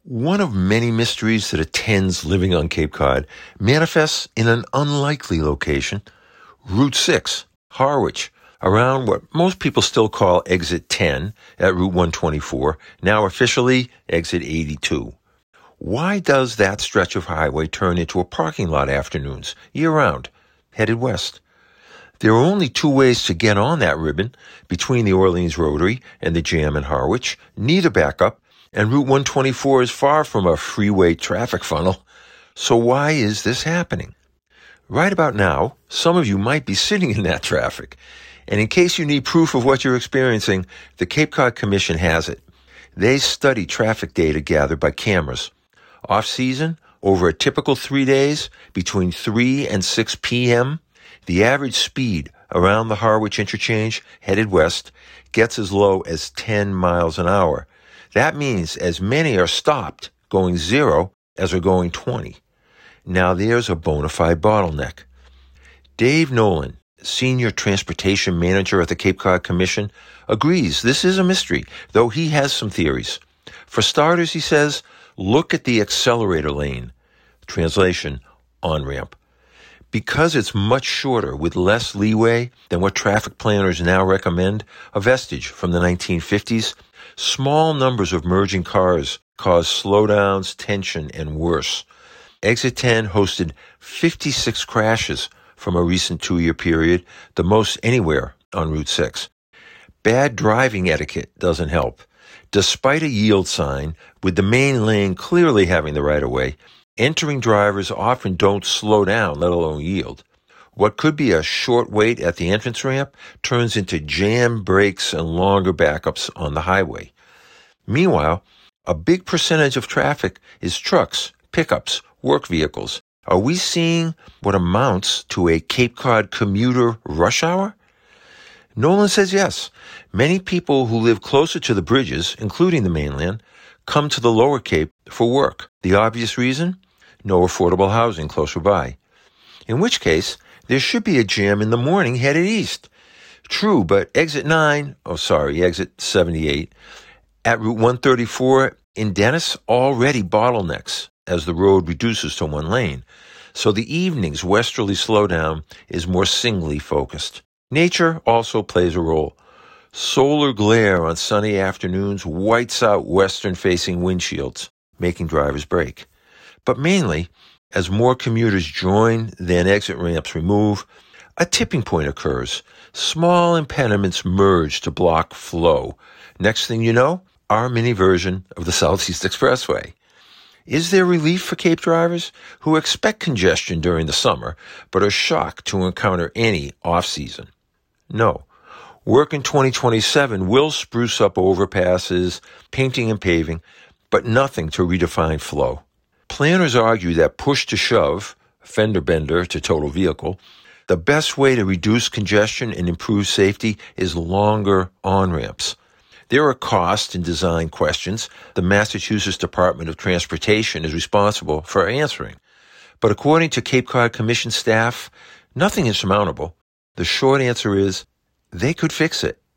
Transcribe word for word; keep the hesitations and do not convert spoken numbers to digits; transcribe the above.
One of many mysteries that attends living on Cape Cod manifests in an unlikely location, Route six, Harwich, around what most people still call Exit ten at Route one twenty-four, now officially Exit eighty-two. Why does that stretch of highway turn into a parking lot afternoons, year-round, headed west? There are only two ways to get on that ribbon between the Orleans Rotary and the Jam in Harwich, neither backup, and Route one twenty-four is far from a freeway traffic funnel. So why is this happening? Right about now, some of you might be sitting in that traffic. And in case you need proof of what you're experiencing, the Cape Cod Commission has it. They study traffic data gathered by cameras. Off-season, over a typical three days, between three and six p.m., the average speed around the Harwich interchange, headed west, gets as low as ten miles an hour. That means as many are stopped going zero as are going twenty. Now there's a bona fide bottleneck. Dave Nolan, Senior Transportation Manager at the Cape Cod Commission, agrees this is a mystery, though he has some theories. For starters, he says, look at the accelerator lane. Translation, on-ramp. Because it's much shorter with less leeway than what traffic planners now recommend, a vestige from the nineteen fifties, small numbers of merging cars cause slowdowns, tension, and worse. Exit ten hosted fifty-six crashes from a recent two-year period, the most anywhere on Route six. Bad driving etiquette doesn't help. Despite a yield sign, with the main lane clearly having the right-of-way, entering drivers often don't slow down, let alone yield. What could be a short wait at the entrance ramp turns into jam breaks and longer backups on the highway. Meanwhile, a big percentage of traffic is trucks, pickups, work vehicles. Are we seeing what amounts to a Cape Cod commuter rush hour? Nolan says yes. Many people who live closer to the bridges, including the mainland, come to the Lower Cape for work. The obvious reason? No affordable housing closer by. In which case, there should be a jam in the morning headed east. True, but exit nine, oh sorry, exit seventy-eight, at Route one thirty-four in Dennis already bottlenecks as the road reduces to one lane. So the evening's westerly slowdown is more singly focused. Nature also plays a role. Solar glare on sunny afternoons whites out western-facing windshields, making drivers brake. But mainly, as more commuters join than exit ramps remove, a tipping point occurs. Small impediments merge to block flow. Next thing you know, our mini version of the Southeast Expressway. Is there relief for Cape drivers who expect congestion during the summer but are shocked to encounter any off-season? No. Work in twenty twenty-seven will spruce up overpasses, painting and paving, but nothing to redefine flow. Planners argue that push to shove, fender bender to total vehicle, the best way to reduce congestion and improve safety is longer on-ramps. There are cost and design questions the Massachusetts Department of Transportation is responsible for answering. But according to Cape Cod Commission staff, nothing insurmountable. The short answer is they could fix it.